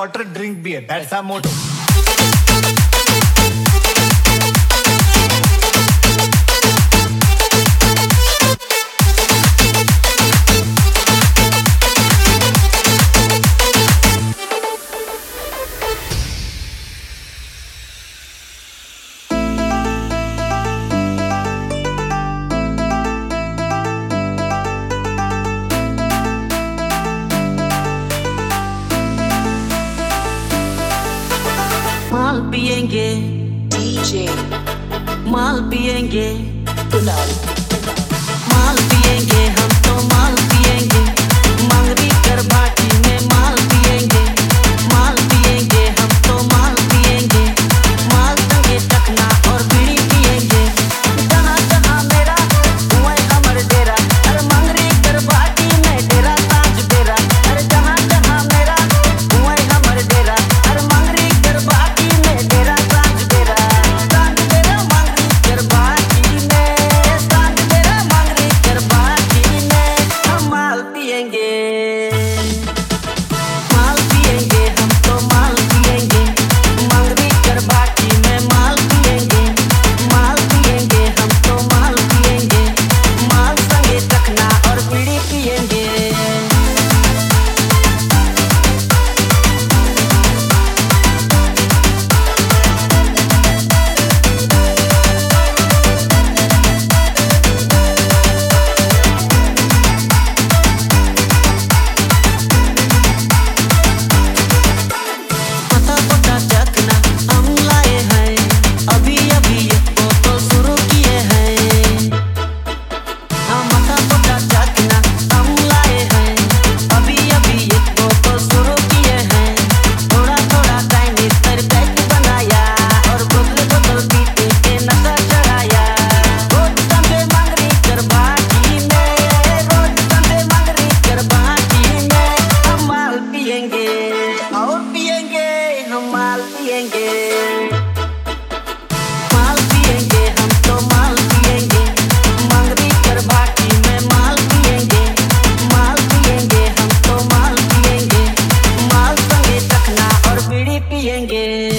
water, drink beer. That's our motto. माल पिएंगे DJ माल पिएंगे Kunal माल पिएंगे हम तो माल पिएंगे मंगरी कर बाटी में माल पिएंगे हम तो माल पिएंगे माल संगे चखना और बीड़ी पिएंगे जहाँ जहाँ मेरा वहीं अमर डेरा अरे मंगरी कर बाटी में डेरा ताज डेरा अरे जहाँ जहाँ मेरा वहीं अमर डेरा अरे मंगरी कर बाटी में डेरा ताज डेरा मंगरी कर बाटी में ताज डेरा मंगरी कर बाटी में हम माल पिएंगे हम तो माल पिएंगे मंगरी कर बाटी में माल पिएंगे हम तो माल पिएंगे माल संगे चखना और बीड़ी पिएंगे पता पता चखना हम लाए हैं अभी अभी एक बोतल शुरू किए हैं हाँ पता पता चखना हम लाए हैं अभी अभी एक बोतल शुरू किए हैं थोड़ा थोड़ा चाइनीज पर बैग बनाया और बोतल बोतल पीते के नशा चढ़ाया रोज संडे मंगरी कर बाटी में रोज संडे मंगरी कर बाटी में हम माल पिएंगे और पिएंगे हम माल पिएंगे हम तो माल पिएंगे मंगरी कर बाटी में माल पिएंगे हम तो माल पिएंगे माल संगे चखना और बीड़ी पिएंगे